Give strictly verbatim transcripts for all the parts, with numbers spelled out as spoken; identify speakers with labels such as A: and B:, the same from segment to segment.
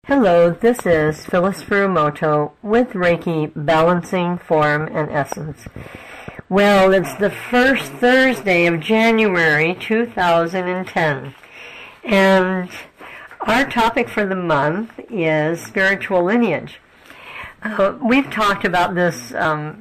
A: Hello, this is Phyllis Furumoto with Reiki Balancing Form and Essence. Well, it's the first Thursday of January two thousand ten, and our topic for the month is spiritual lineage. Uh, we've talked about this um,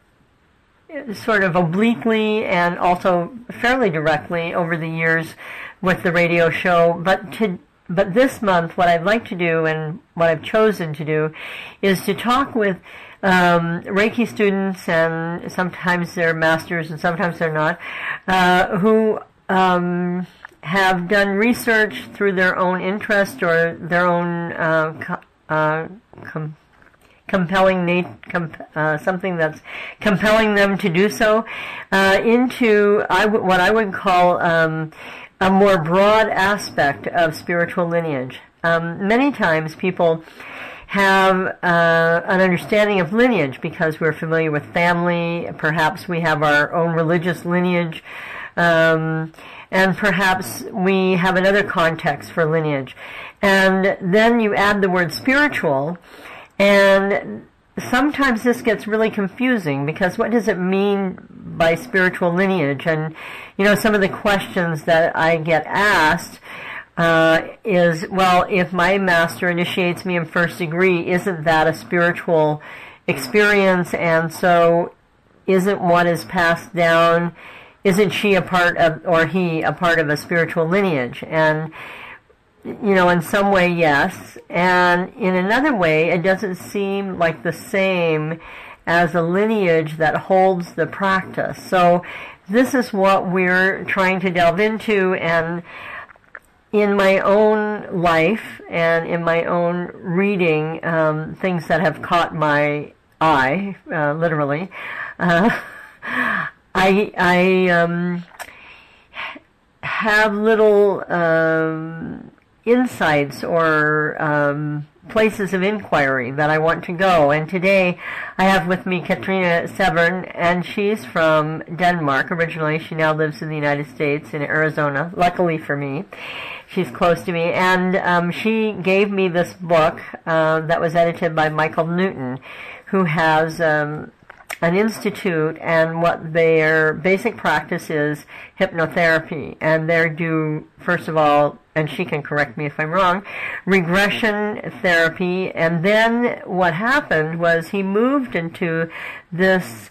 A: sort of obliquely and also fairly directly over the years with the radio show, but to But this month, what I'd like to do and what I've chosen to do is to talk with um, Reiki students, and sometimes they're masters and sometimes they're not, uh, who um, have done research through their own interest or their own uh, co- uh, com- compelling nat- com- uh, something that's compelling them to do so uh, into I w- what I would call um, a more broad aspect of spiritual lineage. Um, many times people have uh, an understanding of lineage because we're familiar with family, perhaps we have our own religious lineage, um, and perhaps we have another context for lineage. And then you add the word spiritual, and sometimes this gets really confusing because what does it mean by spiritual lineage? And, you know, some of the questions that I get asked uh, is, well, if my master initiates me in first degree, isn't that a spiritual experience? And so isn't what is passed down, isn't she a part of, or he a part of a spiritual lineage? And you know, in some way, yes. And in another way, it doesn't seem like the same as a lineage that holds the practice. So this is what we're trying to delve into, and in my own life and in my own reading, um, things that have caught my eye, uh, literally, uh, I, I um, have little Um, insights or um, places of inquiry that I want to go. And today I have with me Katrina Severn, and she's from Denmark originally. She now lives in the United States, in Arizona, luckily for me. She's close to me. And um, she gave me this book uh, that was edited by Michael Newton, who has um, an institute, and what their basic practice is hypnotherapy. And they do, first of all, and she can correct me if I'm wrong, regression therapy. And then what happened was he moved into this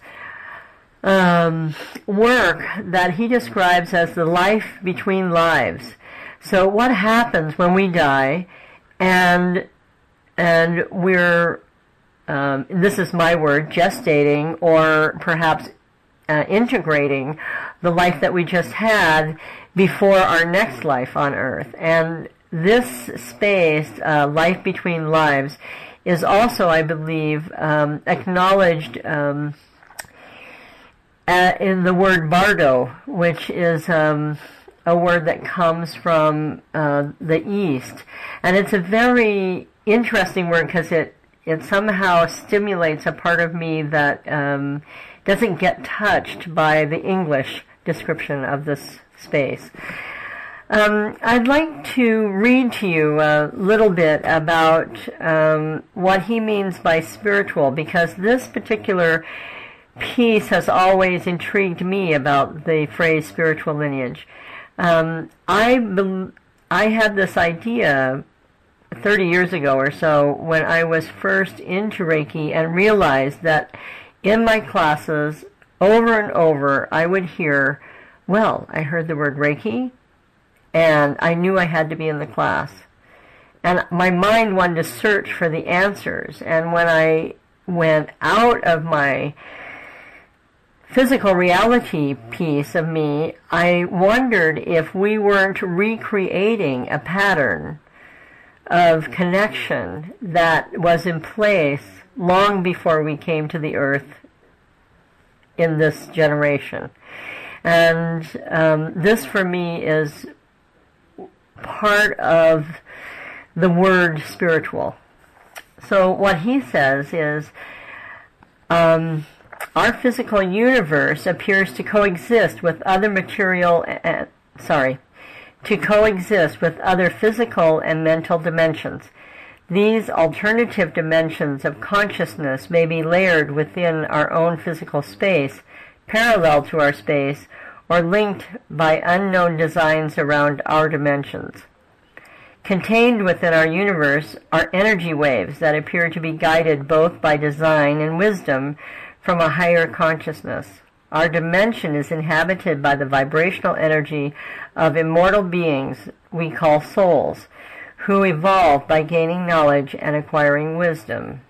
A: um, work that he describes as the life between lives. So what happens when we die and and we're Um, this is my word, gestating, or perhaps uh, integrating the life that we just had before our next life on Earth. And this space, uh, life between lives, is also, I believe, um, acknowledged um, uh, in the word bardo, which is um, a word that comes from uh, the East. And it's a very interesting word because it It somehow stimulates a part of me that um, doesn't get touched by the English description of this space. Um, I'd like to read to you a little bit about um, what he means by spiritual, because this particular piece has always intrigued me about the phrase spiritual lineage. Um, I, be- I had this idea thirty years ago or so when I was first into Reiki, and realized that in my classes over and over I would hear, well, I heard the word Reiki and I knew I had to be in the class. And my mind wanted to search for the answers. And when I went out of my physical reality piece of me, I wondered if we weren't recreating a pattern of connection that was in place long before we came to the earth in this generation. And um, this for me is part of the word spiritual. So what he says is, um, our physical universe appears to coexist with other material, uh, sorry, to coexist with other physical and mental dimensions. These alternative dimensions of consciousness may be layered within our own physical space, parallel to our space, or linked by unknown designs around our dimensions. Contained within our universe are energy waves that appear to be guided both by design and wisdom from a higher consciousness. Our dimension is inhabited by the vibrational energy of immortal beings we call souls, who evolve by gaining knowledge and acquiring wisdom.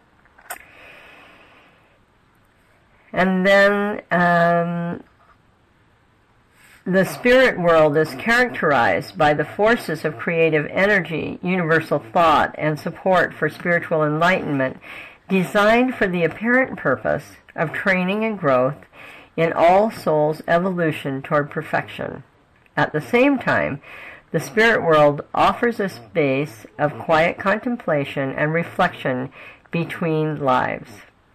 A: And then um, the spirit world is characterized by the forces of creative energy, universal thought, and support for spiritual enlightenment, designed for the apparent purpose of training and growth in all souls' evolution toward perfection. At the same time, the spirit world offers a space of quiet contemplation and reflection between lives.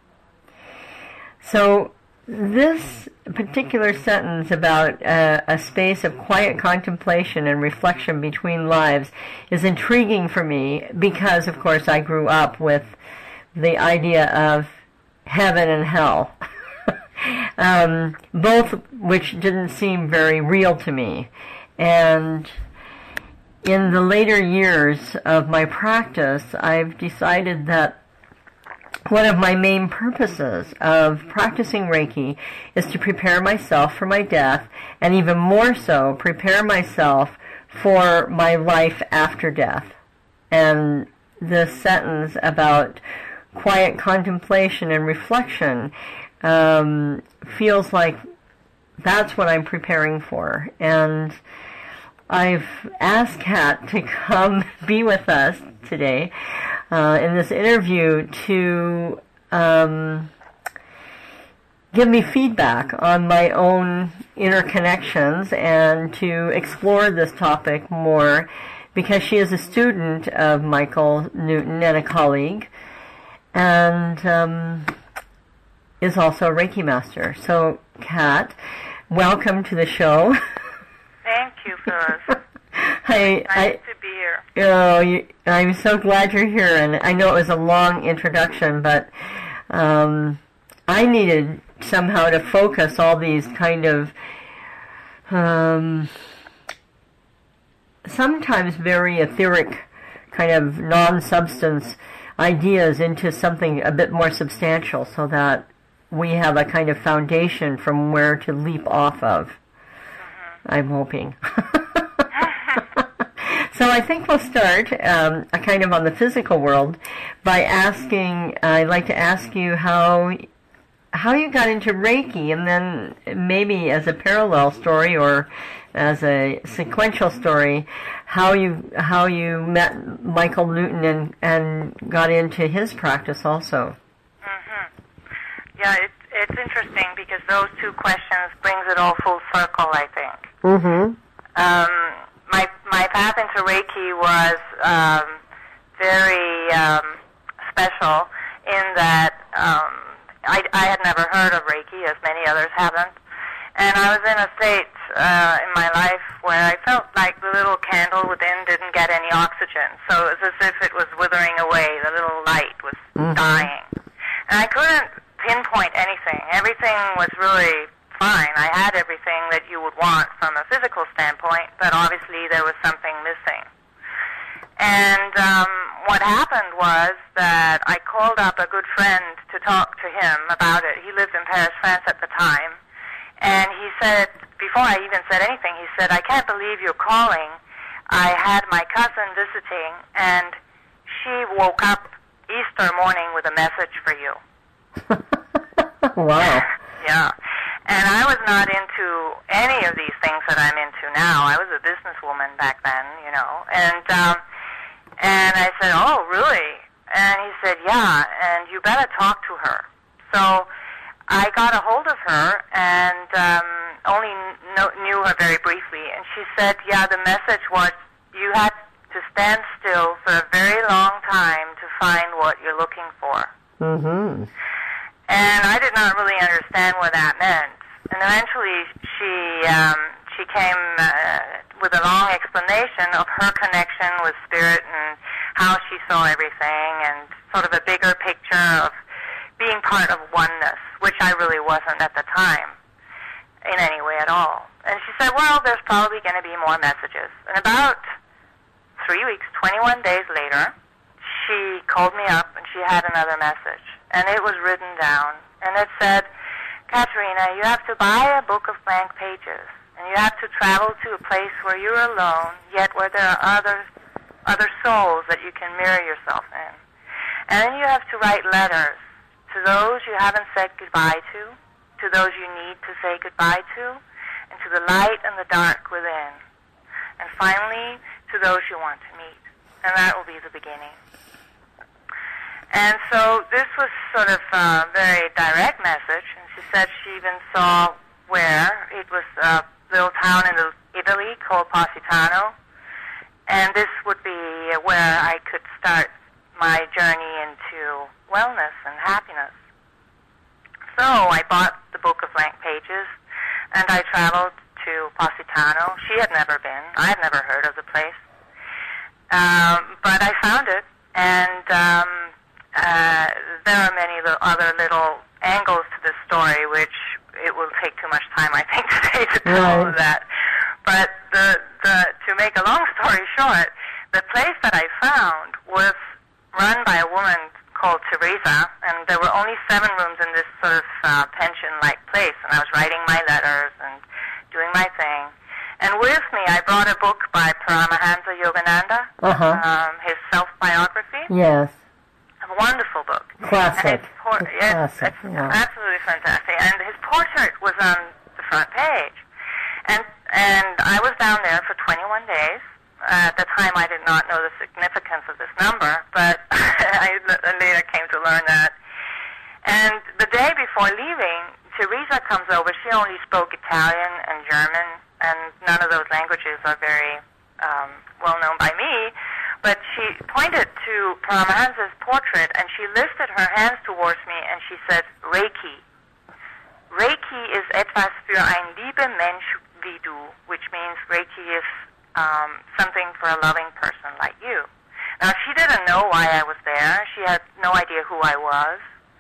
A: So this particular sentence about uh, a space of quiet contemplation and reflection between lives is intriguing for me because, of course, I grew up with the idea of heaven and hell, um, both which didn't seem very real to me. And in the later years of my practice, I've decided that one of my main purposes of practicing Reiki is to prepare myself for my death, and even more so, prepare myself for my life after death. And this sentence about quiet contemplation and reflection um, feels like that's what I'm preparing for. And I've asked Kat to come be with us today uh, in this interview to um, give me feedback on my own inner connections and to explore this topic more, because she is a student of Michael Newton and a colleague, and um, is also a Reiki master. So, Kat, welcome to the show.
B: Thank you, Phyllis.
A: I,
B: nice
A: I,
B: to be here.
A: Oh, you, I'm so glad you're here, and I know it was a long introduction, but um, I needed somehow to focus all these kind of um, sometimes very etheric kind of non-substance ideas into something a bit more substantial, so that we have a kind of foundation from where to leap off of. Mm-hmm. I'm hoping. So I think we'll start um, a kind of on the physical world by asking, uh, I'd like to ask you how how you got into Reiki, and then maybe as a parallel story or as a sequential story, how you how you met Michael Newton and, and got into his practice also.
B: Mm-hmm. Yeah, it's it's interesting because those two questions brings it all full circle, I think.
A: Mm-hmm.
B: Um, my my path into Reiki was um, very um, special in that um, I, I had never heard of Reiki, as many others haven't, and I was in a state uh, in my life where I felt like the little candle within didn't get any oxygen, so it was as if it was withering away. The little light was mm-hmm. dying, and I couldn't pinpoint anything. Everything was really fine. I had everything that you would want from a physical standpoint, but obviously there was something missing. And um, what happened was that I called up a good friend to talk to him about it. He lived in Paris, France at the time. And he said, before I even said anything, he said, "I can't believe you're calling. I had my cousin visiting, and she woke up Easter morning with a message for you."
A: Wow.
B: Yeah. And I was not into any of these things that I'm into now. I was a businesswoman back then, you know. And um, and I said, "Oh, really?" And he said, "Yeah, and you better talk to her." So I got a hold of her and um, only kn- knew her very briefly. And she said, "Yeah, the message was you had to stand still for a very long time to find what you're looking for."
A: Mm-hmm.
B: And I did not really understand what that meant. And eventually she um, she came uh, with a long explanation of her connection with spirit and how she saw everything, and sort of a bigger picture of being part of oneness, which I really wasn't at the time in any way at all. And she said, well, there's probably going to be more messages. And about three weeks, twenty-one days later, she called me up and she had another message. And it was written down. And it said, Katerina, you have to buy a book of blank pages. And you have to travel to a place where you're alone, yet where there are other, other souls that you can mirror yourself in. And then you have to write letters to those you haven't said goodbye to, to those you need to say goodbye to, and to the light and the dark within. And finally, to those you want to meet. And that will be the beginning. And so this was sort of a very direct message. And she said she even saw where it was a little town in Italy called Positano. And this would be where I could start my journey into wellness and happiness. So I bought the book of blank pages, and I traveled to Positano. She had never been. I had never heard of the place. Um, but I found it, and um, uh, there are many little, other little angles to this story, which it will take too much time, I think, today to tell all of that. But the, the, to make a long story short, the place that I found was run by a woman called Teresa, and there were only seven rooms in this sort of uh, pension-like place, and I was writing my letters and doing my thing. And with me, I brought a book by Paramahansa Yogananda,
A: uh-huh.
B: um, his self-biography.
A: Yes.
B: A wonderful book.
A: Classic.
B: And his por-
A: it's
B: yes,
A: classic.
B: it's
A: Yeah.
B: absolutely fantastic. And his portrait was on the front page. And and I was down there for twenty-one days. Uh, at the time, I did not know the significance of this number, but I later came to learn that. And the day before leaving, Teresa comes over. She only spoke Italian and German, and none of those languages are very um, well known by me. But she pointed to Paramahansa's portrait, and she lifted her hands towards me, and she said, Reiki. Reiki is etwas für ein lieber Mensch wie du, which means Reiki is um, something for a loving person like you. Now, she didn't know why I was there. She had no idea who I was.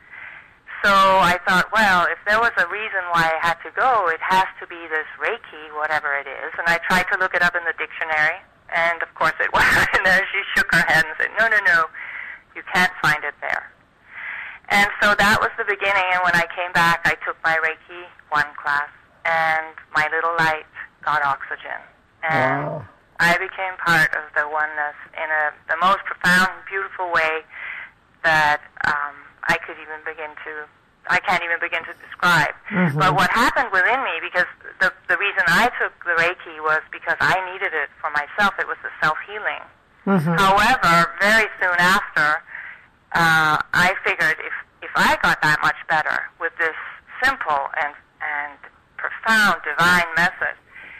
B: So I thought, well, if there was a reason why I had to go, it has to be this Reiki, whatever it is. And I tried to look it up in the dictionary. And, of course, it wasn't in there. She shook her head and said, no, no, no, you can't find it there. And so that was the beginning. And when I came back, I took my Reiki one class, and my little light got oxygen. And
A: wow.
B: I became part of the oneness in a, the most profound, beautiful way that um, I could even begin to, I can't even begin to describe.
A: Mm-hmm.
B: But what happened within me, because the, the reason I took the Reiki was because I needed it for myself. It was the self-healing.
A: Mm-hmm.
B: However, very soon after, uh, I figured if, if I got that much better with this simple and, and profound divine message,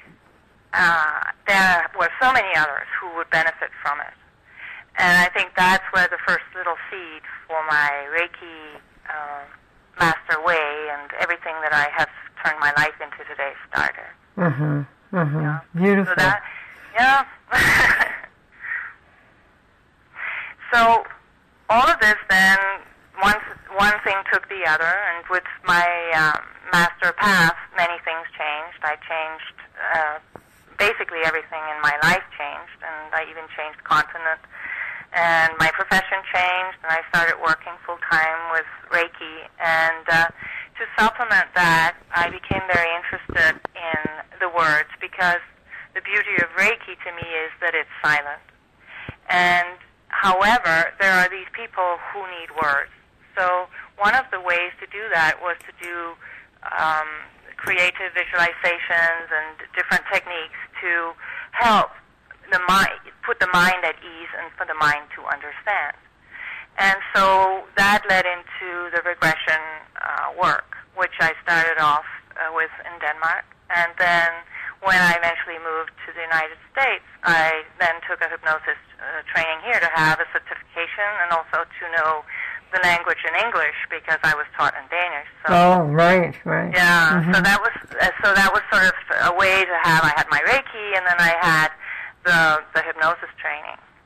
B: uh, there were so many others who would benefit from it. And I think that's where the first little seed for my Reiki uh, master way and everything that I have turned my life into today started.
A: Mm-hmm. Mm-hmm.
B: Yeah.
A: Beautiful.
B: So that, yeah. So all of this then, one, one thing took the other, and with my um, master path, many things changed. I changed, uh, basically everything in my life changed, and I even changed continent. And my profession changed, and I started working full-time with Reiki. And uh, to supplement that, I became very interested in the words, because the beauty of Reiki to me is that it's silent. And however, there are these people who need words. So one of the ways to do that was to do um, creative visualizations and different techniques to help the mind, put the mind at ease and for the mind to understand. And so that led into the regression uh, work, which I started off uh, with in Denmark. And then when I eventually moved to the United States, I then took a hypnosis uh, training here to have a certification and also to know the language in English, because I was taught in Danish. So,
A: oh, right, right.
B: Yeah,
A: mm-hmm.
B: so that was uh, so that was sort of a way to have. I had my Reiki, and then I had the the hypnosis training.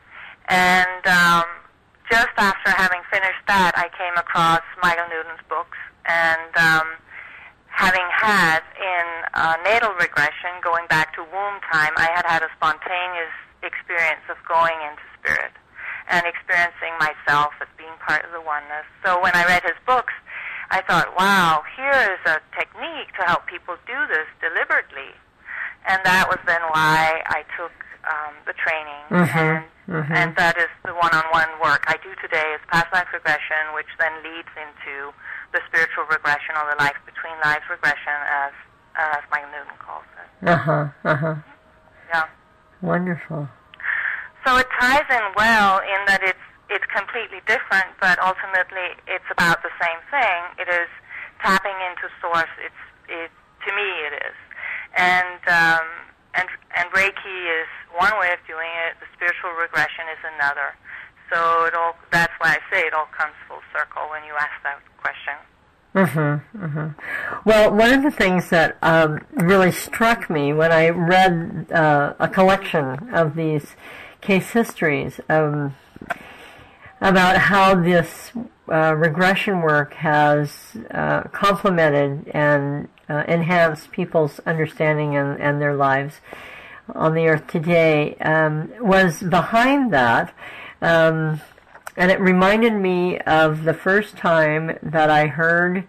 B: And um, just after having finished that, I came across Michael Newton's books, and um, having had in uh, natal regression, going back to womb time, I had had a spontaneous experience of going into spirit and experiencing myself as being part of the oneness. So when I read his books, I thought, wow, here is a technique to help people do this deliberately. And that was then why I took um, the training.
A: Mm-hmm.
B: And,
A: mm-hmm.
B: and that is the one-on-one work I do today is past life regression, which then leads into the spiritual regression or the life between lives regression, as as Michael Newton calls it.
A: Uh-huh, uh-huh.
B: Yeah.
A: Wonderful.
B: So it ties in well in that it's it's completely different, but ultimately it's about the same thing. It is tapping into source. It's it to me it is, and um, and and Reiki is one way of doing it. The spiritual regression is another. So it all that's why I say it all comes full circle when you ask that question.
A: Mm-hmm, mm-hmm. Well, one of the things that um, really struck me when I read uh, a collection of these case histories um, about how this uh, regression work has uh, complemented and uh, enhanced people's understanding and, and their lives on the earth today um, was behind that. Um, and it reminded me of the first time that I heard,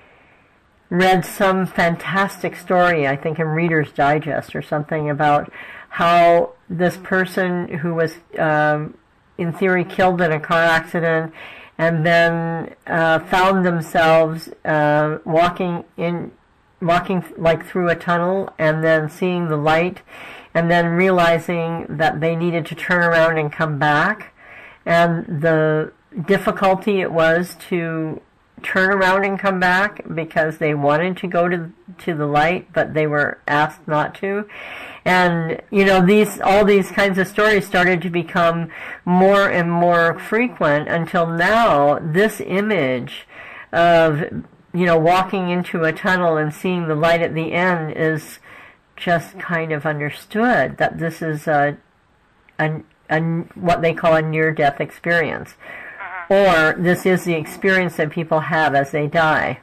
A: read some fantastic story, I think in Reader's Digest or something, about how this person who was, um, in theory, killed in a car accident and then uh, found themselves uh, walking in, walking like through a tunnel and then seeing the light and then realizing that they needed to turn around and come back. And the difficulty it was to turn around and come back because they wanted to go to to the light, but they were asked not to. And you know, these all these kinds of stories started to become more and more frequent until now. This image of you know walking into a tunnel and seeing the light at the end is just kind of understood that this is a a A, what they call a near-death experience, uh-huh. or this is the experience that people have as they die.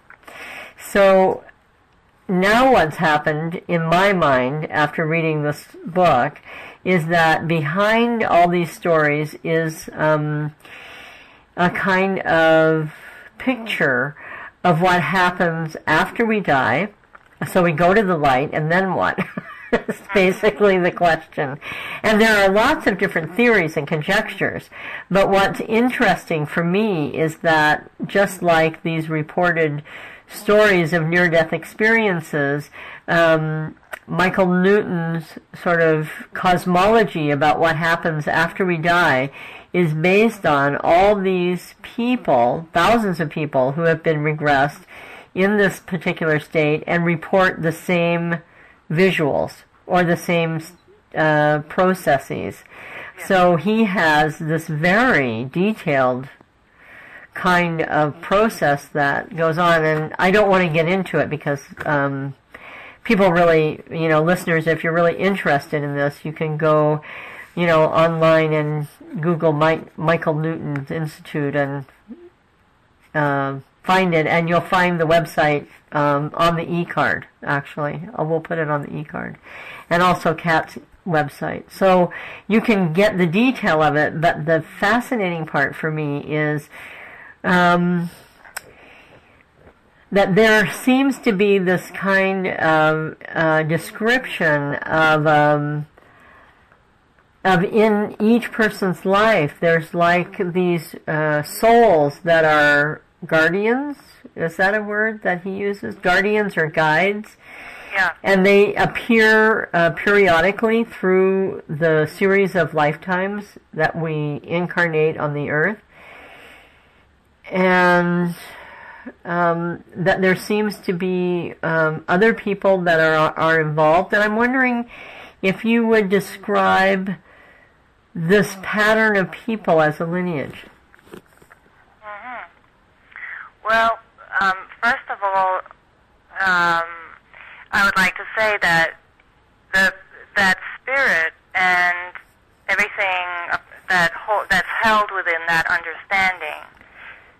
A: So now what's happened in my mind after reading this book is that behind all these stories is um, a kind of picture of what happens after we die. So we go to the light, and then what? That's basically the question. And there are lots of different theories and conjectures, but what's interesting for me is that just like these reported stories of near-death experiences, um, Michael Newton's sort of cosmology about what happens after we die is based on all these people, thousands of people who have been regressed in this particular state and report the same visuals or the same uh, processes. Yeah. So he has this very detailed kind of process that goes on, and I don't want to get into it because um, people really, you know, listeners, if you're really interested in this, you can go, you know, online and Google Mike, Michael Newton's Institute and uh, find it, and you'll find the website um, on the e-card, actually. Uh, we'll put it on the e-card. And also Kat's website. So you can get the detail of it, but the fascinating part for me is um, that there seems to be this kind of uh, description of um, of in each person's life, there's like these uh, souls that are guardians. Is that a word that he uses? Guardians or guides?
B: Yeah.
A: And they appear uh, periodically through the series of lifetimes that we incarnate on the earth. And um, that there seems to be um, other people that are are involved. And I'm wondering if you would describe this pattern of people as a lineage.
B: Mm-hmm. Well, um, first of all, um, I would like to say that the that spirit and everything that whole, that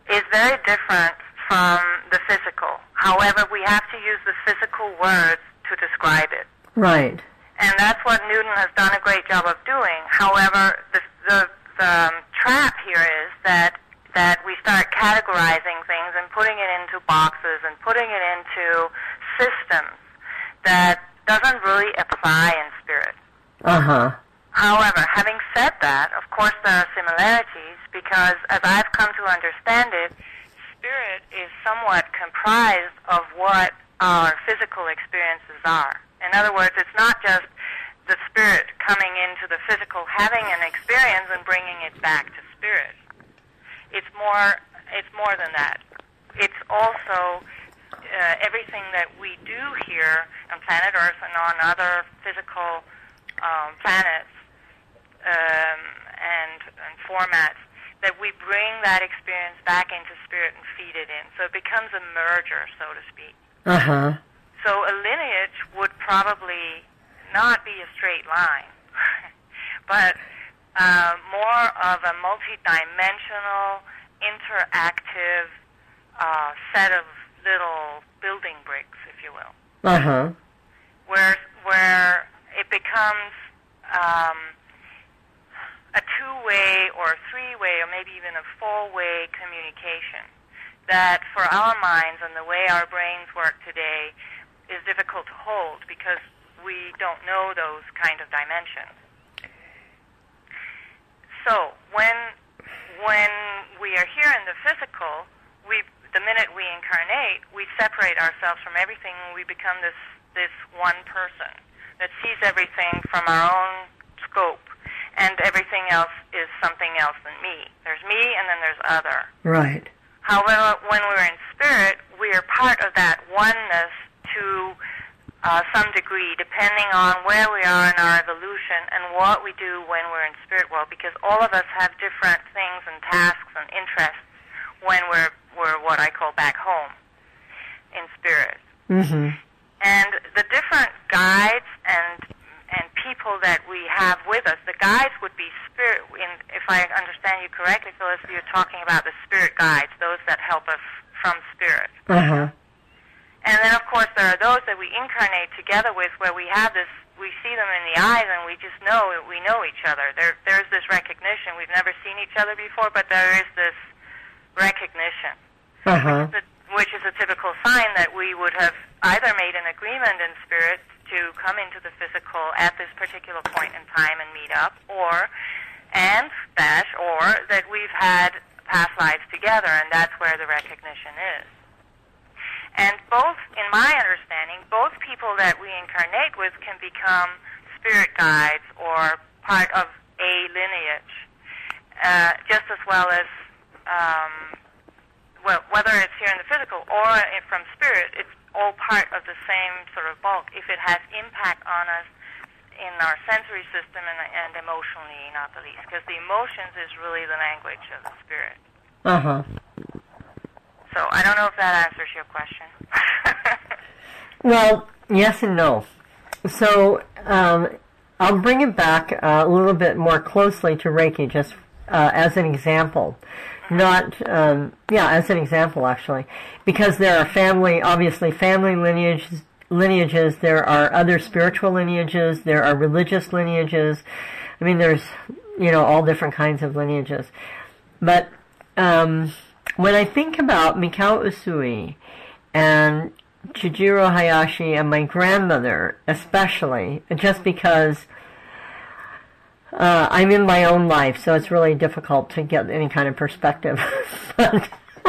B: is very different from the physical. However, we have to use the physical words to describe it.
A: Right.
B: And that's what Newton has done a great job of doing. However, the, the, the um, trap here is that that we start categorizing things and putting it into boxes and putting it into systems that doesn't really apply in spirit.
A: Uh-huh.
B: However, having said that, of course there are similarities because as I've come to understand it, spirit is somewhat comprised of what our physical experiences are. In other words, it's not just the spirit coming into the physical, having an experience and bringing it back to spirit. It's more, it's more than that. It's also uh, everything that we do here on planet Earth and on other physical um, planets um, and, and formats, that we bring that experience back into spirit and feed it in. So it becomes a merger, so to speak.
A: Uh-huh.
B: So a lineage would probably not be a straight line, but Uh, more of a multi-dimensional, interactive uh, set of little building bricks, if you will.
A: Uh-huh.
B: Where, where it becomes um, a two-way or a three-way or maybe even a four-way communication that for our minds and the way our brains work today is difficult to hold because we don't know those kind of dimensions. So when when we are here in the physical, we the minute we incarnate, we separate ourselves from everything and we become this this one person that sees everything from our own scope, and everything else is something else than me. There's me and then there's other.
A: Right.
B: However, when we're in spirit, we are part of that oneness to Uh, some degree, depending on where we are in our evolution and what we do when we're in spirit world, because all of us have different things and tasks and interests when we're we're what I call back home in spirit.
A: Mm-hmm.
B: And the different guides and and people that we have with us, the guides would be spirit. In, if I understand you correctly, Phyllis, you're talking about the spirit guides, those that help us from spirit.
A: Uh-huh.
B: And then, of course, there are those that we incarnate together with where we have this, we see them in the eyes and we just know we know each other. There, There's this recognition. We've never seen each other before, but there is this recognition,
A: uh-huh.
B: which, is a, which is a typical sign that we would have either made an agreement in spirit to come into the physical at this particular point in time and meet up, or, and dash, or that we've had past lives together, and that's where the recognition is. And both, in my understanding, both people that we incarnate with can become spirit guides or part of a lineage, uh, just as well as, um, well, whether it's here in the physical or from spirit, it's all part of the same sort of bulk if it has impact on us in our sensory system and, and emotionally, not the least, because the emotions is really the language of the spirit.
A: Uh-huh.
B: So I don't know if that answers your question.
A: Well, yes and no. So um, I'll bring it back uh, a little bit more closely to Reiki, just uh, as an example. Not, um, yeah, as an example, actually. Because there are family, obviously family lineages, lineages, there are other spiritual lineages, there are religious lineages. I mean, there's, you know, all different kinds of lineages. But um, when I think about Mikao Usui and Chujiro Hayashi and my grandmother especially, just because uh, I'm in my own life, so it's really difficult to get any kind of perspective. But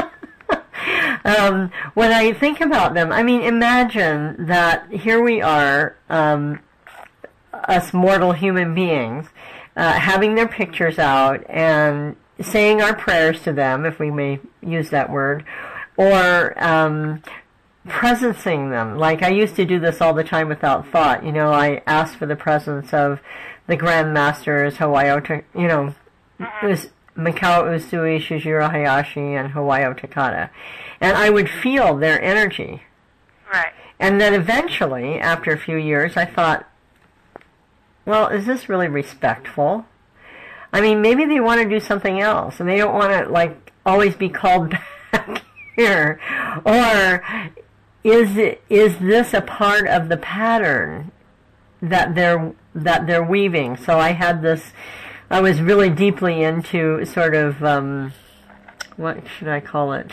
A: um, when I think about them, I mean, imagine that here we are, um, us mortal human beings, uh, having their pictures out and saying our prayers to them, if we may use that word, or um, presencing them. Like I used to do this all the time without thought. You know, I asked for the presence of the Grand Masters, Hawayo, you know, it was Mikao Usui, Shujiro Hayashi, and Hawayo Takata. And I would feel their energy.
B: Right.
A: And then eventually, after a few years, I thought, well, is this really respectful? I mean, maybe they want to do something else, and they don't want to, like, always be called here? Or is it, is this a part of the pattern that they're that they're weaving? So I had this. I was really deeply into sort of um, what should I call it?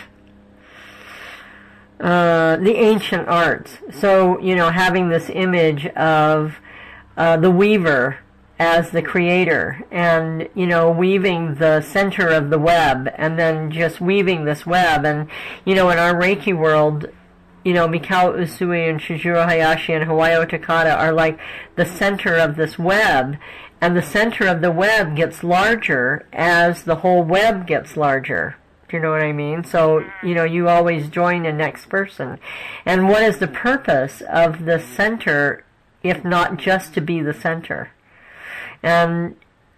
A: Uh, the ancient arts. So you know, having this image of uh, the weaver as the creator, and you know, weaving the center of the web, and then just weaving this web. And you know, in our Reiki world, you know, Mikao Usui and Chizuru Hayashi and Hawayo Takata are like the center of this web, and the center of the web gets larger as the whole web gets larger. Do you know what I mean? So, you know, you always join the next person. And what is the purpose of the center if not just to be the center? And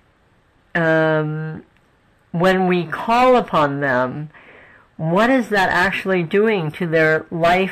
A: um, when we call upon them, what is that actually doing to their life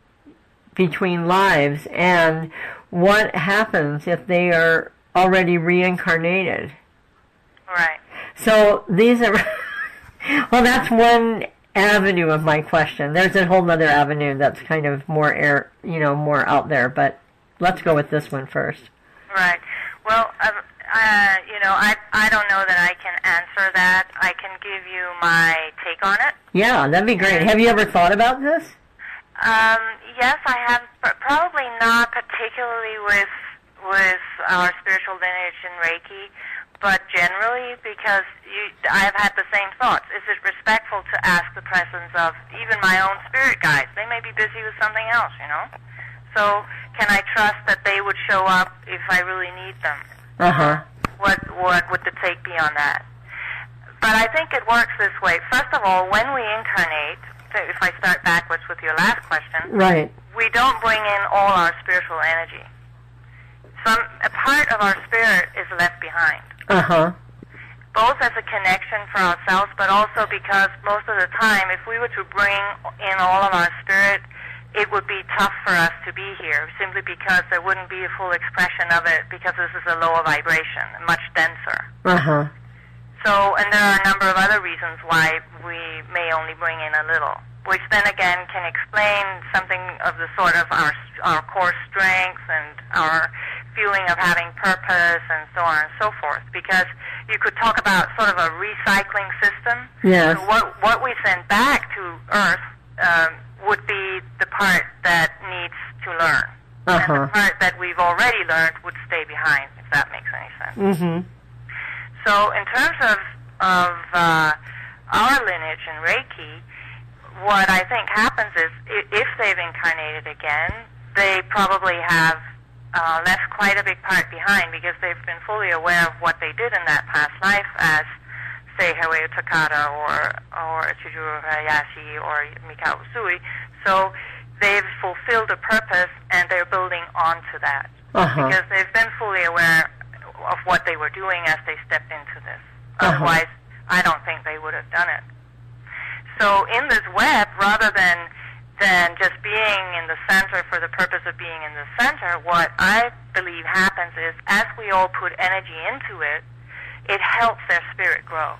A: between lives, and what happens if they are already reincarnated?
B: Right.
A: So these are, well, that's one avenue of my question. There's a whole other avenue that's kind of more air, you know, more out there, but let's go with this one first.
B: Right. Well, um, uh, you know, I I don't know that I can answer that. I can give you my take on it.
A: Yeah, that'd be great. Have you ever thought about this?
B: Um, yes, I have. Probably not particularly with with our spiritual lineage in Reiki, but generally because you, I've had the same thoughts. Is it respectful to ask the presence of even my own spirit guides? They may be busy with something else, you know. So can I trust that they would show up if I really need them?
A: Uh-huh.
B: What what would the take be on that? But I think it works this way. First of all, when we incarnate, if I start backwards with your last question,
A: right,
B: we don't bring in all our spiritual energy. Some a part of our spirit is left behind.
A: Uh-huh.
B: Both as a connection for ourselves, but also because most of the time, if we were to bring in all of our spirit, it would be tough for us to be here, simply because there wouldn't be a full expression of it, because this is a lower vibration, much denser.
A: Uh-huh.
B: So, and there are a number of other reasons why we may only bring in a little, which then again can explain something of the sort of our our core strengths and our feeling of having purpose and so on and so forth. Because you could talk about sort of a recycling system.
A: Yes.
B: So what what we send back to Earth um, would be the part that needs to learn.
A: Uh-huh.
B: And the part that we've already learned would stay behind, if that makes any sense.
A: Mm-hmm.
B: So in terms of, of uh, our lineage in Reiki, what I think happens is if they've incarnated again, they probably have uh, left quite a big part behind, because they've been fully aware of what they did in that past life as, say, Hawayo Takata or, or Chizuru Hayashi or Mikao Usui. So they've fulfilled a purpose, and they're building onto that.
A: Uh-huh.
B: Because they've been fully aware of what they were doing as they stepped into this.
A: Uh-huh.
B: Otherwise, I don't think they would have done it. So in this web, rather than than just being in the center for the purpose of being in the center, what I believe happens is, as we all put energy into it, it helps their spirit grow.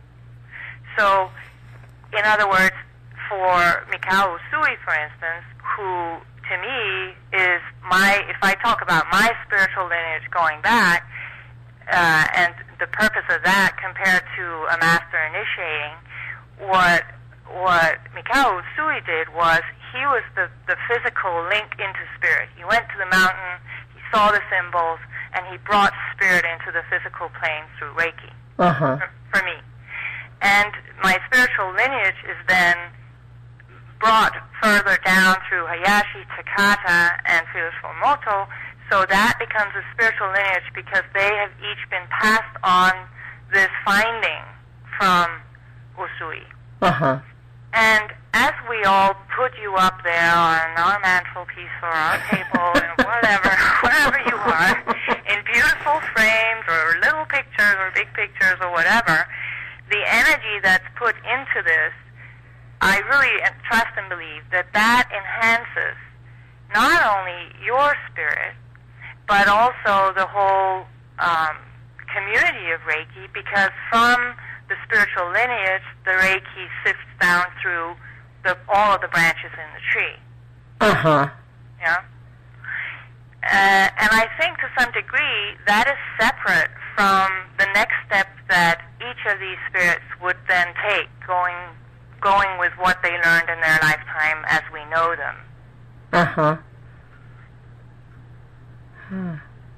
B: So, in other words, for Mikao Usui, for instance, who to me is my, if I talk about my spiritual lineage going back, uh, and the purpose of that compared to a master initiating, what what Mikao Usui did was, he was the, the physical link into spirit. He went to the mountain, he saw the symbols, and he brought spirit into the physical plane through Reiki.
A: Uh-huh.
B: for, for me. And my spiritual lineage is then brought further down through Hayashi, Takata, and Felix Furumoto, so that becomes a spiritual lineage because they have each been passed on this finding from Usui.
A: Uh-huh.
B: And as we all put you up there on our mantelpiece or our table and whatever, wherever you are, in beautiful frames or little pictures or big pictures or whatever, the energy that's put into this, I really trust and believe that that enhances not only your spirit, but also the whole um, community of Reiki, because from the spiritual lineage, the Reiki sifts down through the all of the branches in the tree.
A: Uh-huh.
B: Yeah. Uh, and I think to some degree that is separate from the next step that each of these spirits would then take, going going with what they learned in their lifetime as we know them.
A: Uh-huh. Huh.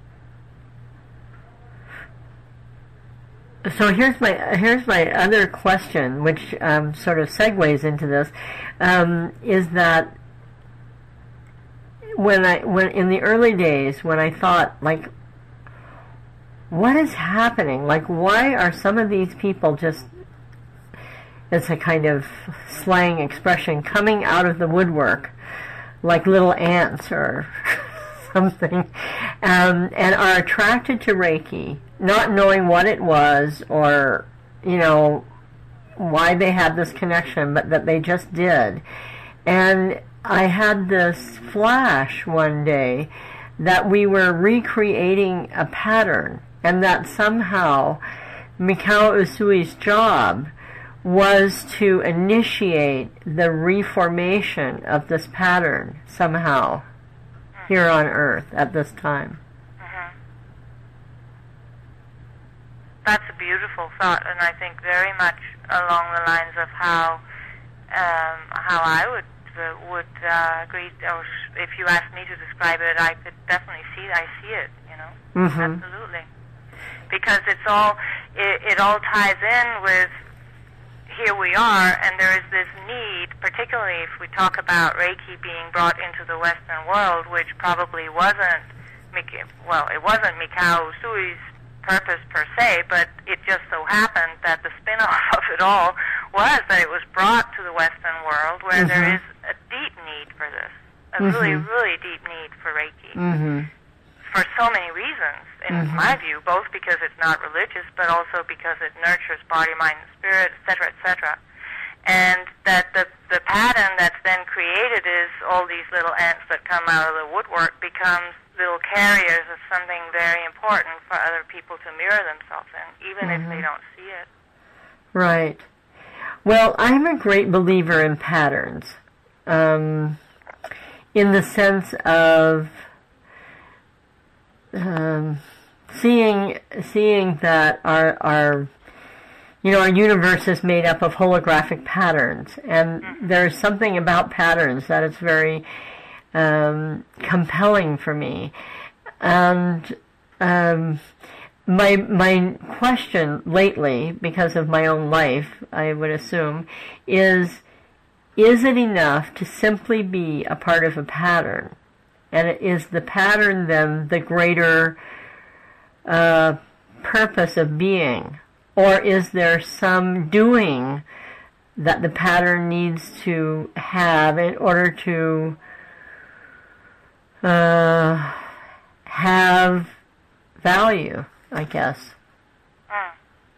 A: So here's my here's my other question, which um, sort of segues into this, um, is that when I when in the early days when I thought, like, what is happening? Like, why are some of these people just, it's a kind of slang expression, coming out of the woodwork like little ants or something, um, and are attracted to Reiki, not knowing what it was or, you know, why they had this connection, but that they just did. And I had this flash one day that we were recreating a pattern, and that somehow Mikao Usui's job was to initiate the reformation of this pattern somehow here on Earth at this time.
B: Mm-hmm. That's a beautiful thought, and I think very much along the lines of how um, how I would uh, would uh, agree. Or if you asked me to describe it, I could definitely see. I see it. You know,
A: mm-hmm.
B: absolutely, because it's all it, it all ties in with. Here we are, and there is this need, particularly if we talk about Reiki being brought into the Western world, which probably wasn't, well, it wasn't Mikao Usui's purpose per se, but it just so happened that the spin-off of it all was that it was brought to the Western world, where mm-hmm. there is a deep need for this, a mm-hmm. really, really deep need for Reiki.
A: Mm-hmm.
B: For so many reasons, in mm-hmm. my view, both because it's not religious, but also because it nurtures body, mind, and spirit, et cetera, et cetera. And that the the pattern that's then created is all these little ants that come out of the woodwork becomes little carriers of something very important for other people to mirror themselves in, even mm-hmm. if they don't see it.
A: Right. Well, I'm a great believer in patterns, um, in the sense of Um, seeing seeing that our our you know our universe is made up of holographic patterns, and there's something about patterns that is very um, compelling for me. And um, my my question lately, because of my own life, I would assume, is is it enough to simply be a part of a pattern? And is the pattern then the greater uh, purpose of being? Or is there some doing that the pattern needs to have in order to uh, have value, I guess?
B: Mm.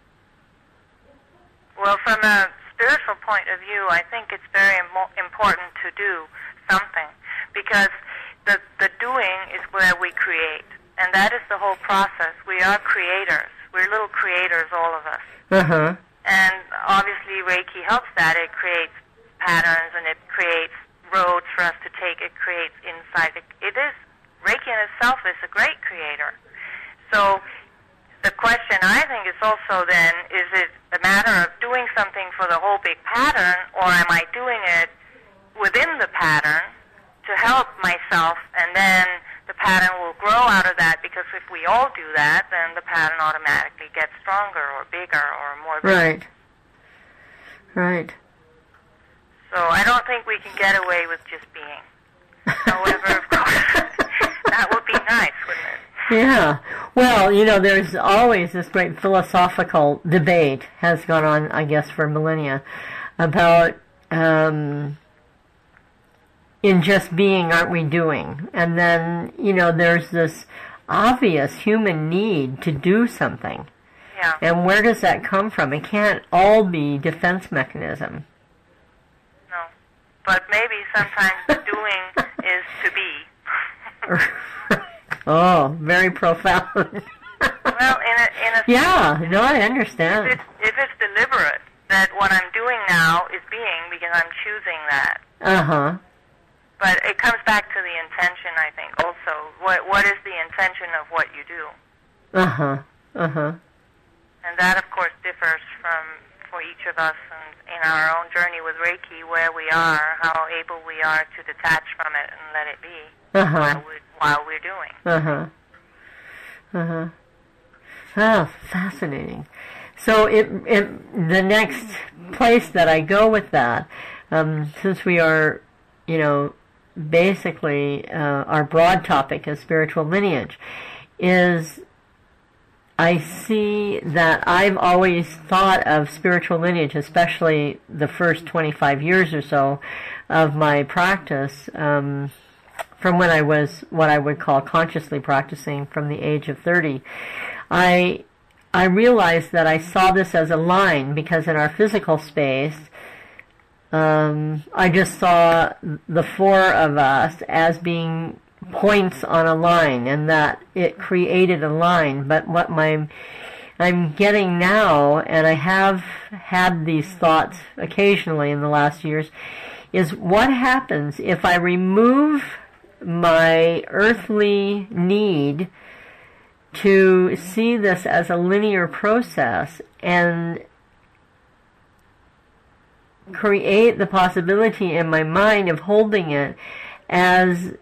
B: Well, from a spiritual point of view, I think it's very Im- important to do something, because The, the doing is where we create, and that is the whole process. We are creators. We're little creators, all of us.
A: Uh-huh.
B: And obviously Reiki helps that. It creates patterns, and it creates roads for us to take. It creates insight. It, it is, Reiki in itself is a great creator. So the question, I think, is also then, is it a matter of doing something for the whole big pattern, or am I doing it within the pattern to help myself, and then the pattern will grow out of that, because if we all do that, then the pattern automatically gets stronger or bigger or more big.
A: Right. Right.
B: So I don't think we can get away with just being. However, of course, that would be nice, wouldn't it?
A: Yeah. Well, you know, there's always this great philosophical debate, has gone on, I guess, for millennia, about um in just being, aren't we doing? And then, you know, there's this obvious human need to do something.
B: Yeah.
A: And where does that come from? It can't all be defense mechanism.
B: No. But maybe sometimes the doing is to be.
A: Oh, very profound.
B: Well, in a, in a
A: yeah, no, I understand.
B: If it's, if it's deliberate, that what I'm doing now is being because I'm choosing that.
A: Uh-huh.
B: But it comes back to the intention, I think, also. What What is the intention of what you do?
A: Uh-huh. Uh-huh.
B: And that, of course, differs from for each of us and in our own journey with Reiki, where we are, how able we are to detach from it and let it be
A: uh-huh.
B: while, we, while we're doing.
A: Uh-huh. Uh-huh. Oh, fascinating. So it, it, the next place that I go with that, um, since we are, you know, basically uh, our broad topic is spiritual lineage, is I see that I've always thought of spiritual lineage, especially the first twenty-five years or so of my practice, um, from when I was what I would call consciously practicing from the age of thirty. I I realized that I saw this as a line because in our physical space, um, I just saw the four of us as being points on a line, and that it created a line. But what my I'm getting now, and I have had these thoughts occasionally in the last years, is what happens if I remove my earthly need to see this as a linear process and create the possibility in my mind of holding it as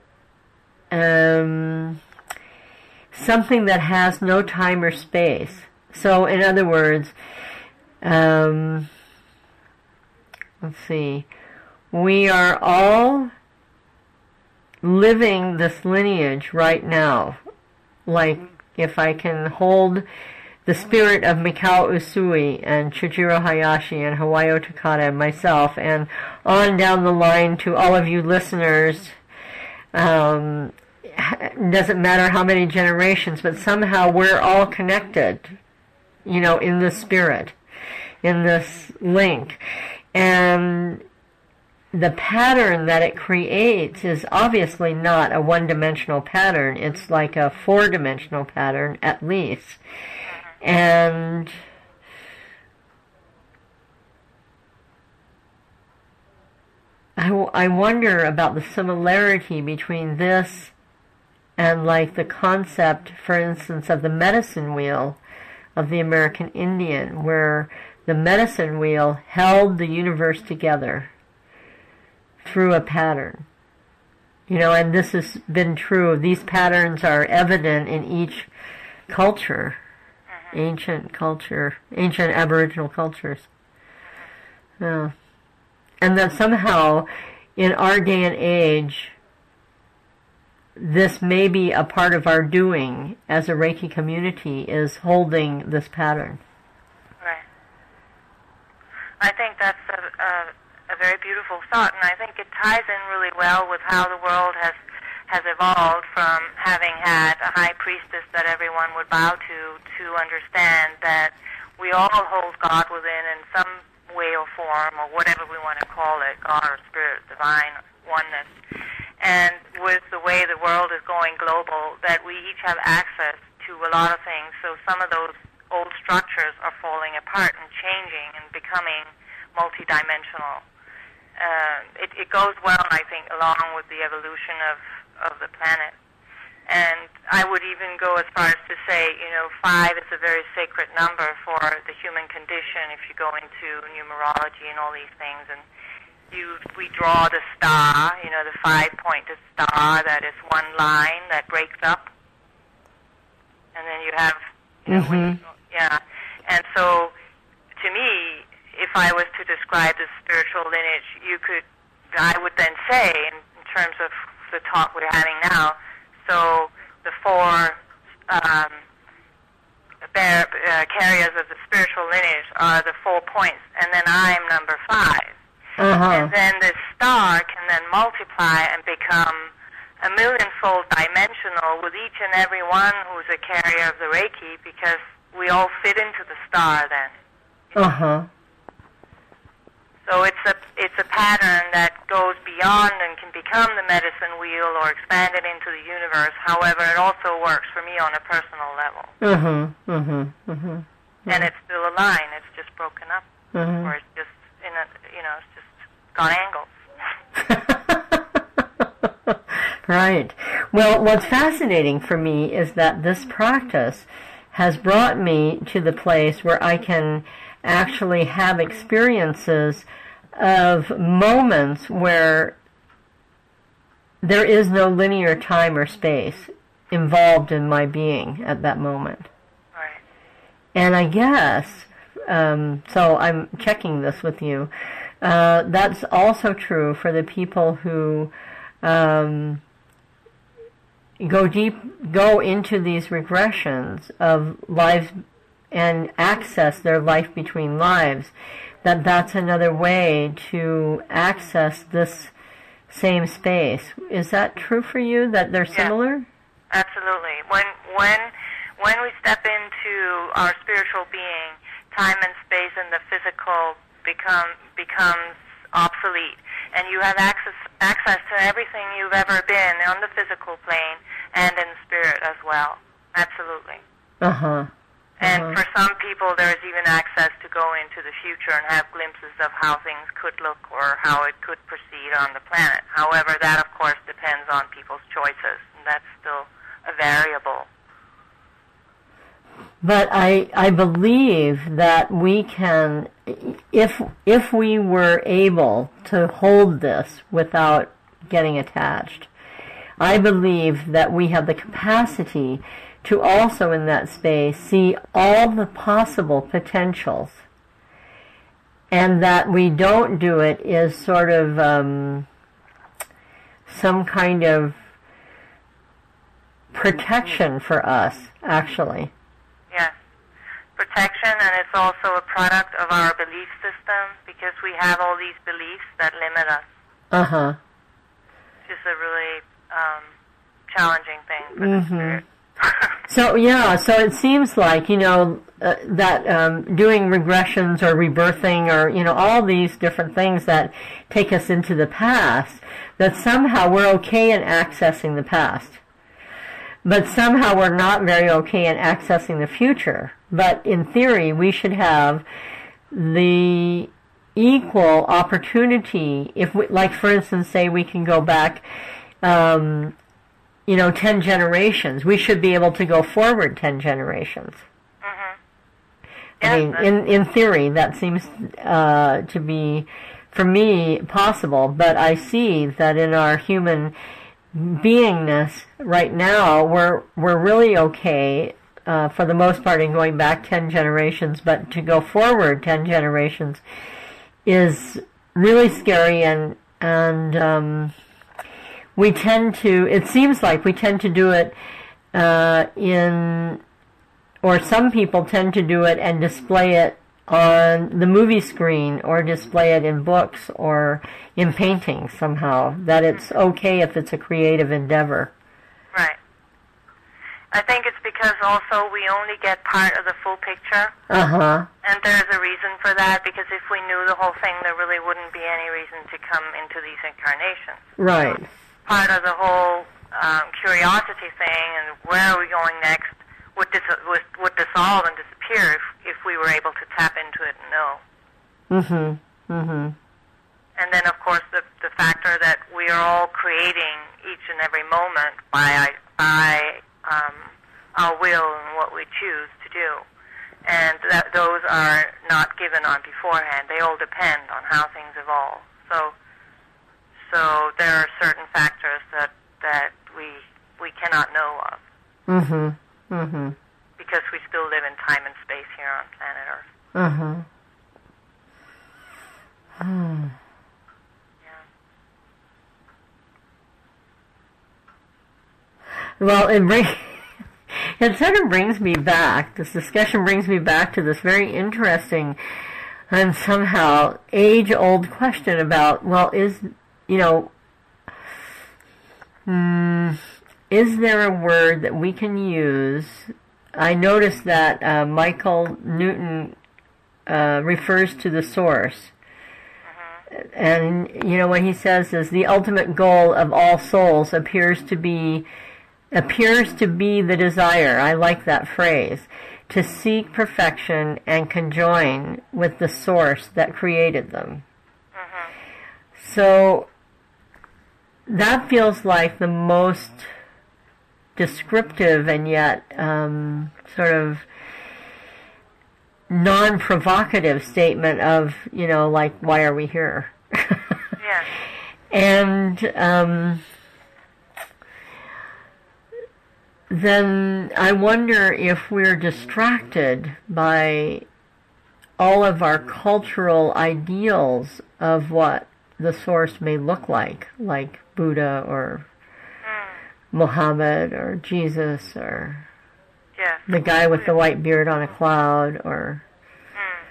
A: um, something that has no time or space. So, in other words, um, let's see, we are all living this lineage right now. Like, if I can hold the spirit of Mikao Usui and Chujiro Hayashi and Hawayo Takata and myself, and on down the line to all of you listeners, um, doesn't matter how many generations, but somehow we're all connected, you know, in this spirit, in this link. And the pattern that it creates is obviously not a one-dimensional pattern. It's like a four-dimensional pattern, at least. And I, w- I wonder about the similarity between this and like the concept, for instance, of the medicine wheel of the American Indian, where the medicine wheel held the universe together through a pattern. You know, and this has been true. These patterns are evident in each culture, uh-huh. ancient culture, ancient Aboriginal cultures. Yeah. And that somehow, in our day and age, this may be a part of our doing as a Reiki community, is holding this pattern.
B: Right. I think that's a, a, a very beautiful thought, and I think it ties in really well with how the world has has evolved from having had a high priestess that everyone would bow to, to understand that we all hold God within in some way or form, or whatever we want to call it, God or spirit, divine, oneness. And with the way the world is going global, that we each have access to a lot of things. So some of those old structures are falling apart and changing and becoming multidimensional. Uh, it, it goes well, I think, along with the evolution of, of the planet. And I would even go as far as to say, you know, five is a very sacred number for the human condition if you go into numerology and all these things. And You, we draw the star, you know, the five-pointed star that is one line that breaks up. And then you have, you know,
A: mm-hmm.
B: when you, yeah. And so, to me, if I was to describe the spiritual lineage, you could, I would then say, in, in terms of the talk we're having now, so the four um, bear, uh, carriers of the spiritual lineage are the four points, and then I'm number five.
A: Uh-huh.
B: And then this star can then multiply and become a millionfold dimensional with each and every one who's a carrier of the Reiki, because we all fit into the star then.
A: Uh-huh.
B: So it's a it's a pattern that goes beyond and can become the medicine wheel or expand it into the universe. However, it also works for me on a personal level.
A: Uh-huh. Uh-huh. Uh-huh.
B: And it's still a line. It's just broken up.
A: Mm-hmm.
B: or it's just in a, you know, it's just got angles.
A: Right. Well, what's fascinating for me is that this practice has brought me to the place where I can actually have experiences of moments where there is no linear time or space involved in my being at that moment.
B: Right.
A: And I guess, um, so I'm checking this with you, uh, that's also true for the people who um, go deep, go into these regressions of lives and access their life between lives, that that's another way to access this same space. Is that true for you, that they're similar?
B: Yeah, absolutely. When when when we step into our spiritual being, time and space and the physical become becomes obsolete, and you have access access to everything you've ever been on the physical plane and in spirit as well. Absolutely.
A: Uh-huh.
B: And
A: uh-huh.
B: for some people, there's even access to go into the future and have glimpses of how things could look or how it could proceed on the planet. However, that, of course, depends on people's choices, and that's still a variable.
A: But I I believe that we can, if if we were able to hold this without getting attached, I believe that we have the capacity to also in that space see all the possible potentials, and that we don't do it is sort of um, some kind of protection for us, actually.
B: Yes, protection, and it's also a product of our belief system, because we have all these beliefs that limit us.
A: Uh-huh.
B: It's just a really um, challenging thing for
A: mm-hmm.
B: the spirit.
A: So, yeah, so it seems like, you know, uh, that um, doing regressions or rebirthing or, you know, all these different things that take us into the past, that somehow we're okay in accessing the past. But somehow we're not very okay in accessing the future. But in theory, we should have the equal opportunity, if we, like, for instance, say we can go back um, you know, ten generations. We should be able to go forward ten generations.
B: Mm-hmm.
A: I mean, in, in theory, that seems uh, to be, for me, possible. But I see that in our human beingness right now, we're we're really okay uh, for the most part in going back ten generations. But to go forward ten generations is really scary, and and um, we tend to, it seems like we tend to do it uh, in, or some people tend to do it and display it on the movie screen or display it in books or in paintings somehow, that it's okay if it's a creative endeavor.
B: Right. I think it's because also we only get part of the full picture.
A: Uh-huh.
B: And there's a reason for that, because if we knew the whole thing, there really wouldn't be any reason to come into these incarnations.
A: Right.
B: So part of the whole um, curiosity thing and where are we going next would, dis- would, would dissolve and disappear if, if we were able to tap into it and know.
A: Mm-hmm. Mm-hmm.
B: And then, of course, the, the factor that we are all creating each and every moment by, by um, our will and what we choose to do. And that those are not given on beforehand. They all depend on how things evolve. So So there are certain factors that, that we we cannot know of.
A: Mm-hmm. Mm-hmm.
B: Because we still live in time and space here on planet Earth.
A: Mm-hmm. Hmm.
B: Yeah.
A: Well, it brings, it sort of brings me back, this discussion brings me back to this very interesting and somehow age-old question about, well, is, you know, mm, is there a word that we can use? I noticed that uh, Michael Newton uh, refers to the source. Mm-hmm. And, you know, what he says is the ultimate goal of all souls appears to be, appears to be the desire. I like that phrase. to seek perfection and conjoin with the source that created them.
B: Mm-hmm.
A: So that feels like the most descriptive and yet um, sort of non-provocative statement of, you know, like, why are we here?
B: Yeah.
A: And um, then I wonder if we're distracted by all of our cultural ideals of what the source may look like, like Buddha or
B: mm.
A: Muhammad or Jesus or
B: yes.
A: the guy with the white beard on a cloud or...
B: Mm.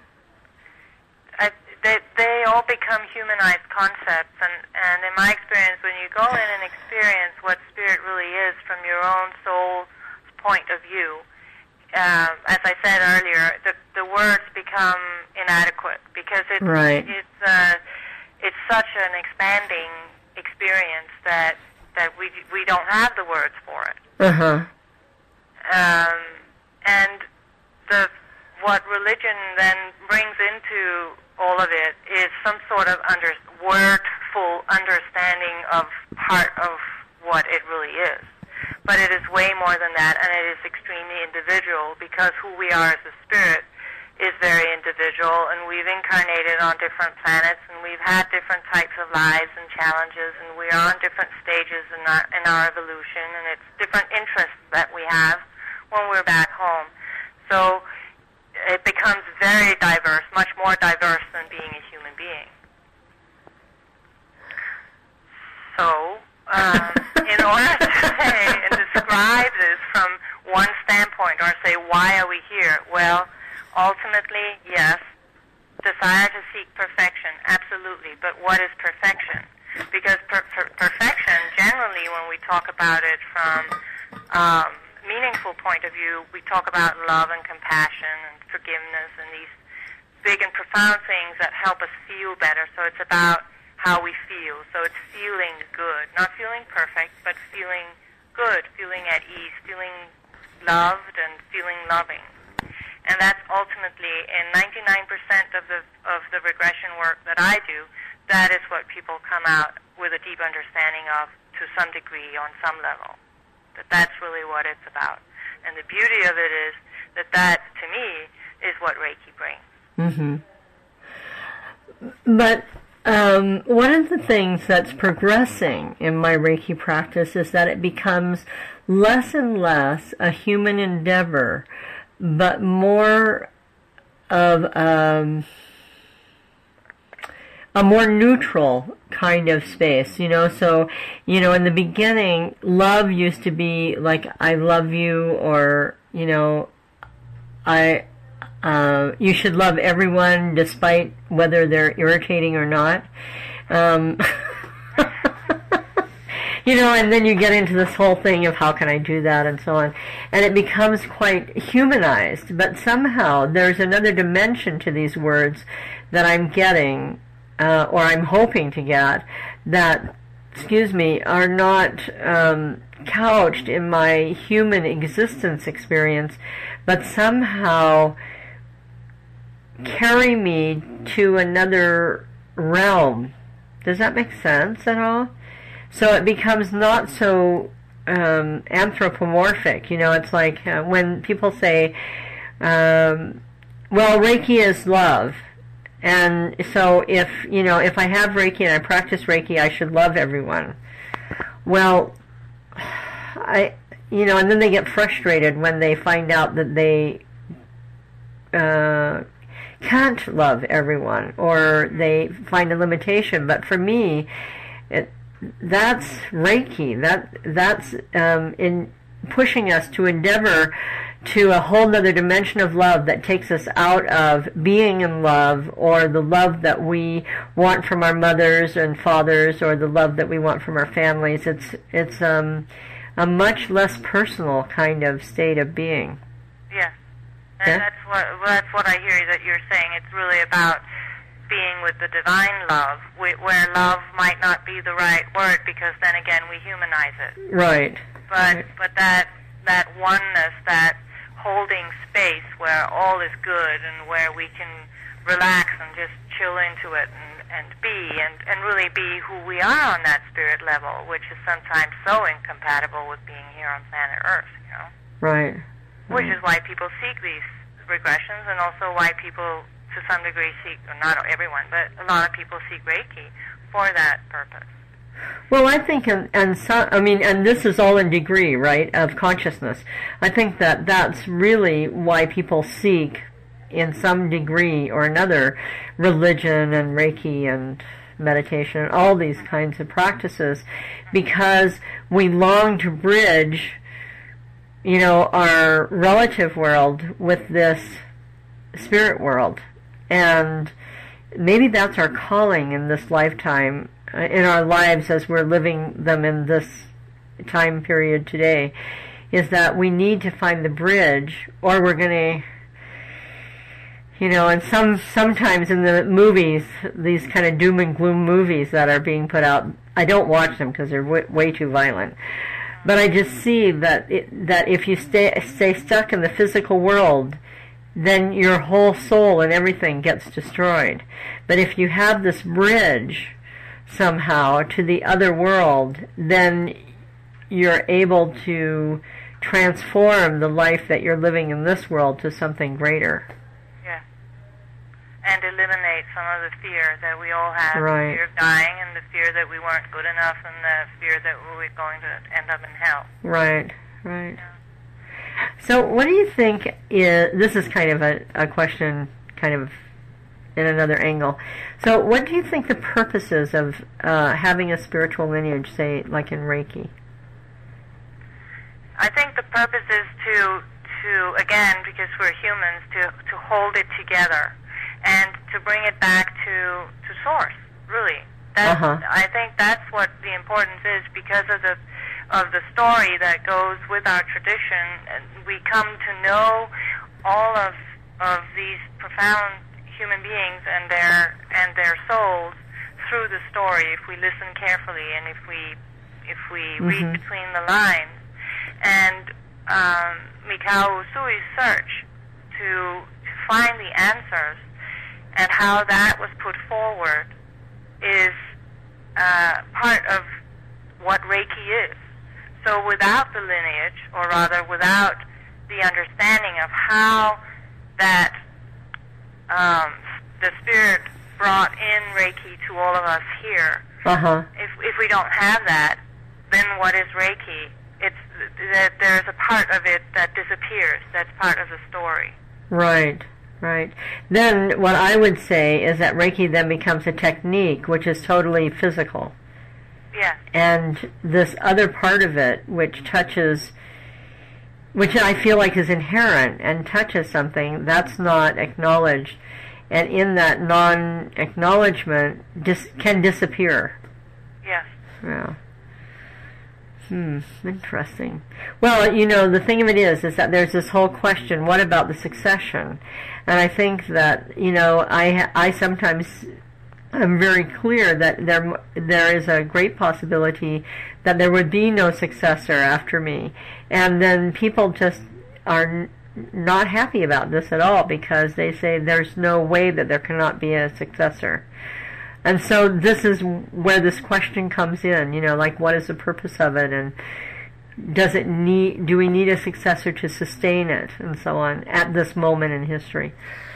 B: I, they, they all become humanized concepts, and, and in my experience, when you go in and experience what spirit really is from your own soul's point of view, um, as I said earlier, the, the words become inadequate because it's,
A: right.
B: it's, uh, it's such an expanding experience that that we we don't have the words for it.
A: Uh-huh.
B: Um, and the what religion then brings into all of it is some sort of under, wordful understanding of part of what it really is. But it is way more than that, and it is extremely individual because who we are as a spirit is very individual, and we've incarnated on different planets, and we've had different types of lives and challenges, and we are on different stages in our, in our evolution, and it's different interests that we have when we're back home. So it becomes very diverse, much more diverse than being a human being. So, um, in order to say and describe this from one standpoint, or say, why are we here? Well, ultimately, yes, desire to seek perfection, absolutely. But what is perfection? Because per- per- perfection, generally, when we talk about it from um, meaningful point of view, we talk about love and compassion and forgiveness and these big and profound things that help us feel better. So it's about how we feel. So it's feeling good, not feeling perfect, but feeling good, feeling at ease, feeling loved and feeling loving. And that's ultimately, in ninety-nine percent of the of the regression work that I do, that is what people come out with a deep understanding of to some degree, on some level. That that's really what it's about. And the beauty of it is that that, to me, is what Reiki brings.
A: Mm-hmm. But um, one of the things that's progressing in my Reiki practice is that it becomes less and less a human endeavor, but more of um, a more neutral kind of space, you know. So, you know, in the beginning, love used to be like, I love you, or, you know, I, uh, you should love everyone despite whether they're irritating or not. Um, You know, and then you get into this whole thing of how can I do that and so on. And it becomes quite humanized. But somehow there's another dimension to these words that I'm getting, uh, or I'm hoping to get, that, excuse me, are not um, couched in my human existence experience, but somehow carry me to another realm. Does that make sense at all? So it becomes not so um, anthropomorphic. You know, it's like uh, when people say, um, well, Reiki is love. And so if, you know, if I have Reiki and I practice Reiki, I should love everyone. Well, I, you know, and then they get frustrated when they find out that they uh, can't love everyone, or they find a limitation. But for me, it, that's Reiki. That that's um, in pushing us to endeavor to a whole other dimension of love that takes us out of being in love, or the love that we want from our mothers and fathers, or the love that we want from our families. It's it's um, a much less personal kind of state of being.
B: Yes, and
A: yeah?
B: that's what that's what I hear that you're saying. It's really about being with the divine love, where love might not be the right word, because then again we humanize it.
A: Right.
B: But
A: right.
B: but that that oneness, that holding space where all is good and where we can relax and just chill into it and, and be and, and really be who we are on that spirit level, which is sometimes so incompatible with being here on planet Earth, you know.
A: Right.
B: Which
A: right.
B: is why people seek these regressions, and also why people, to some degree, seek, or not everyone, but a lot of people seek Reiki for that purpose.
A: Well, I think, and, and so, I mean, and this is all in degree, right, of consciousness. I think that that's really why people seek, in some degree or another, religion and Reiki and meditation, and all these kinds of practices, because we long to bridge, you know, our relative world with this spirit world. And maybe that's our calling in this lifetime, uh, in our lives as we're living them in this time period today, is that we need to find the bridge, or we're going to, you know, and some sometimes in the movies, these kind of doom and gloom movies that are being put out, I don't watch them because they're w- way too violent. But I just see that it, that if you stay stay stuck in the physical world, then your whole soul and everything gets destroyed. But if you have this bridge somehow to the other world, then you're able to transform the life that you're living in this world to something greater.
B: Yeah. And eliminate some of the fear that we all have,
A: right.
B: the fear of dying and the fear that we weren't good enough and the fear that we were going to end up in hell.
A: Right, right.
B: Yeah.
A: So what do you think is, this is kind of a, a question kind of in another angle. So what do you think the purpose is of uh, having a spiritual lineage, say, like in Reiki?
B: I think the purpose is to, to again, because we're humans, to, to hold it together and to bring it back to, to source, really. That's,
A: uh-huh.
B: I think that's what the importance is, because of the of the story that goes with our tradition. We come to know all of of these profound human beings and their and their souls through the story, if we listen carefully and if we if we mm-hmm. read between the lines. And um, Mikao Usui's search to to find the answers and how that was put forward is uh, part of what Reiki is. So without the lineage, or rather without the understanding of how that um, the Spirit brought in Reiki to all of us here,
A: uh-huh.
B: if if we don't have that, then what is Reiki? It's that there's a part of it that disappears. That's part of the story.
A: Right, right. Then what I would say is that Reiki then becomes a technique, which is totally physical.
B: Yeah.
A: And this other part of it, which touches, which I feel like is inherent and touches something, that's not acknowledged. And in that non-acknowledgement, dis- can disappear.
B: Yes.
A: Yeah. Hmm, interesting. Well, you know, the thing of it is, is that there's this whole question, what about the succession? And I think that, you know, I, I sometimes... I'm very clear that there there is a great possibility that there would be no successor after me, and then people just are n- not happy about this at all, because they say there's no way that there cannot be a successor. And so this is where this question comes in, you know, like, what is the purpose of it, and does it need, do we need a successor to sustain it, and so on, at this moment in history.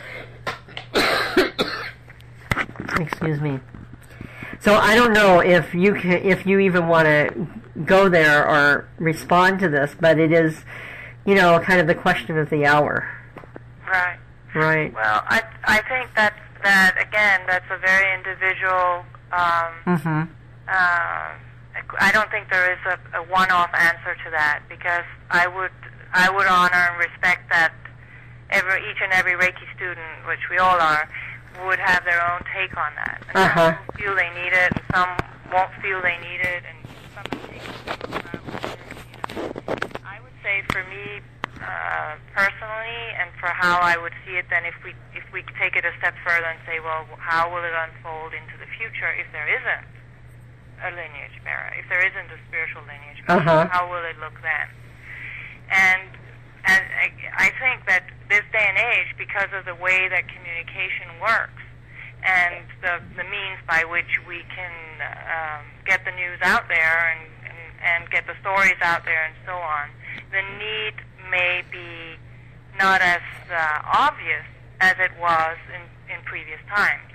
A: Excuse me. So I don't know if you can, if you even want to go there or respond to this, but it is, you know, kind of the question of the hour.
B: Right.
A: Right.
B: Well, I I think that that again, that's a very individual. Um,
A: mm-hmm.
B: uh, I don't think there is a, a one-off answer to that, because I would I would honor and respect that every each and every Reiki student, which we all are, would have their own take on that. And
A: uh-huh.
B: some feel they need it, and some won't feel they need it, and some take it. You know. I would say for me, uh, personally, and for how I would see it, then if we if we take it a step further and say, well, how will it unfold into the future if there isn't a lineage bearer, if there isn't a spiritual lineage bearer,
A: uh-huh.
B: how will it look then? And and I, I think that this day and age, because of the way that communication works and the, the means by which we can um, get the news out there and, and, and get the stories out there and so on, the need may be not as uh, obvious as it was in, in previous times.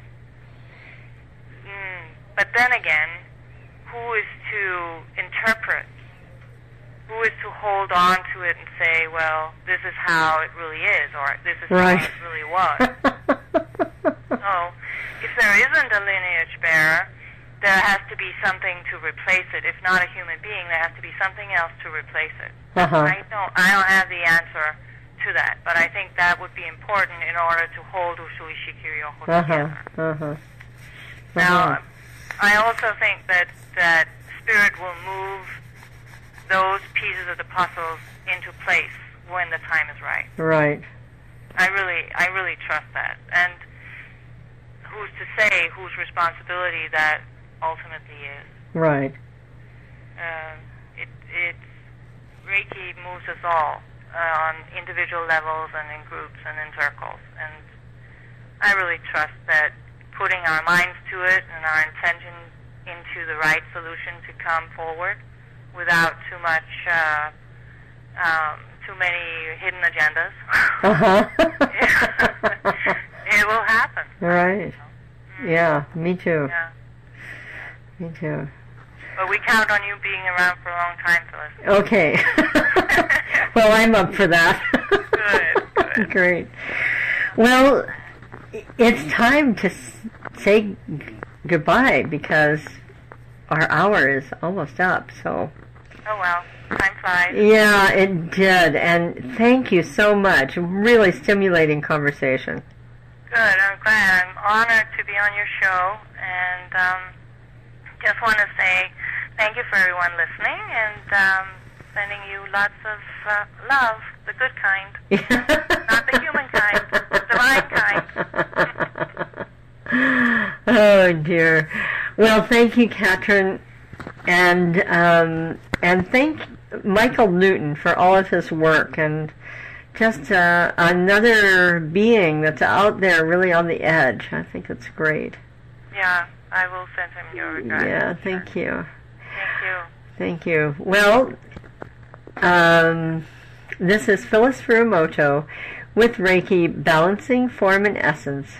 B: Mm, but then again, who is to interpret? Who is to hold on to it and say, well, this is how it really is, or this is
A: right.
B: how it really was? So, if there isn't a lineage bearer, there has to be something to replace it. If not a human being, there has to be something else to replace it.
A: Uh-huh.
B: I don't, I don't have the answer to that, but I think that would be important in order to hold Usui Shikiryoho
A: uh-huh.
B: together.
A: Uh-huh. Uh-huh.
B: Now, I also think that that spirit will move those pieces of the puzzles into place when the time is right.
A: Right.
B: I really, I really trust that. And who's to say whose responsibility that ultimately is?
A: Right.
B: Uh, it, it, Reiki moves us all uh, on individual levels and in groups and in circles. And I really trust that putting our minds to it and our intention into the right solution to come forward without too much, uh, um, too many hidden agendas,
A: uh-huh.
B: it will happen.
A: Right.
B: Mm.
A: Yeah, me too.
B: Yeah.
A: Me too.
B: But we count on you being around for a long time, Phyllis.
A: Okay. Well, I'm up for that.
B: Good, good.
A: Great. Well, it's time to say g- goodbye because our hour is almost up, so...
B: Oh, well. Time flies.
A: Yeah, it did. And thank you so much. Really stimulating conversation.
B: Good. I'm glad. I'm honored to be on your show. And um, just want to say thank you for everyone listening and um, sending you lots of uh, love, the good kind. Not the human kind, the divine kind.
A: Oh, dear. Well, thank you, Katrin. And um, and thank Michael Newton for all of his work and just uh, another being that's out there really on the edge. I think it's great.
B: Yeah, I will send him your regards.
A: Yeah, thank you.
B: Thank you.
A: Thank you. Well, um, this is Phyllis Furumoto with Reiki Balancing Form and Essence.